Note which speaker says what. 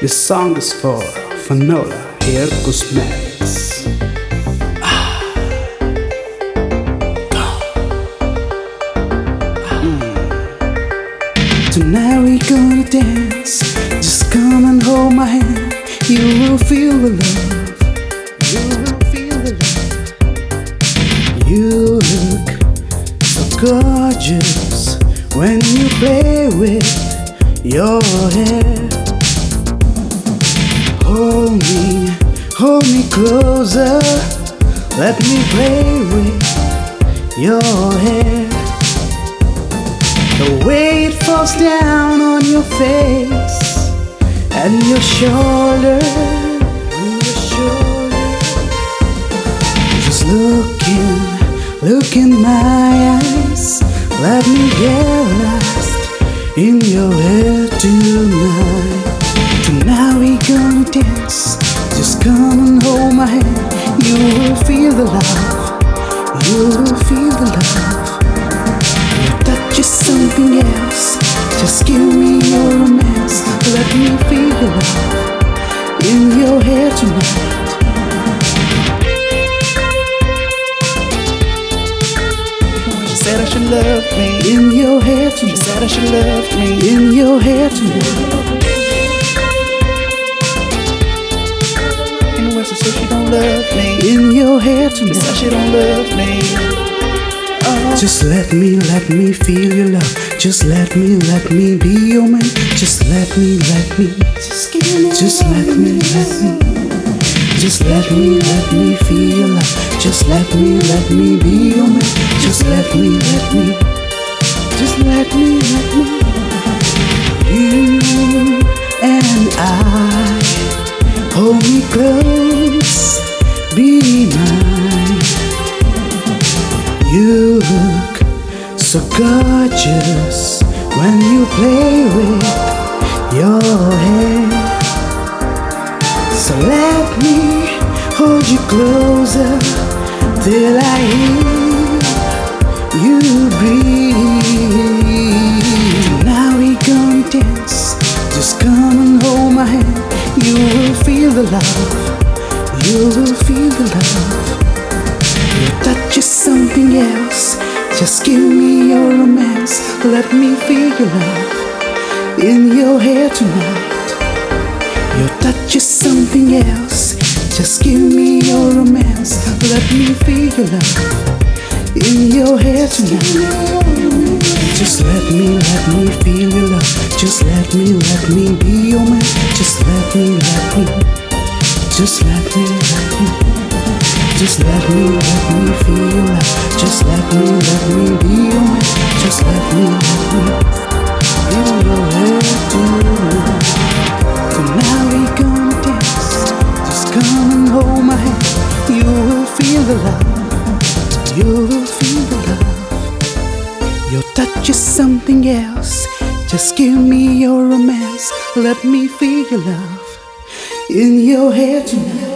Speaker 1: This song is for Fanola Hair Cosmetics. Tonight we gonna dance. Just come and hold my hand. You will feel the love. You will feel the love. You look so gorgeous when you play with your hair. Hold me closer. Let me play with your hair. The way it falls down on your face and your shoulder, Just look in my eyes. Let me get lost in your hair tonight. Tonight we gonna dance. Just come and hold my hand. You will feel the love. You will feel the love. Just something else. Just give me your romance. Let me feel the love in your hair tonight. She said I should love me in your hair tonight. She said I should love me in your hair tonight. Anyway, she said she don't love me in your hair tonight. She said she don't love me. Just let me feel your love. Just let me be your man. Just let me, just let me Just let me feel your love. Just let me be your man. Just let me just let me You and I, hold me close, be mine. You look so gorgeous when you play with your hair. So let me hold you closer till I hear you breathe. Now we gonna dance. Just come and hold my hand. You will feel the love. You will feel the love. Your touch is something else. Just give me your romance. Let me feel your love in your hair tonight. Your touch is something else. Just give me your romance. Let me feel your love in your hair tonight. Just let me feel your love. Just let me be your man. Just let me Just let me Just let me feel your love. Just let me be your man. Just let me in your hair tonight. Tonight we gonna dance. Just come and hold my hand. You will feel the love. You will feel the love. Your touch is something else. Just give me your romance. Let me feel your love in your hair tonight.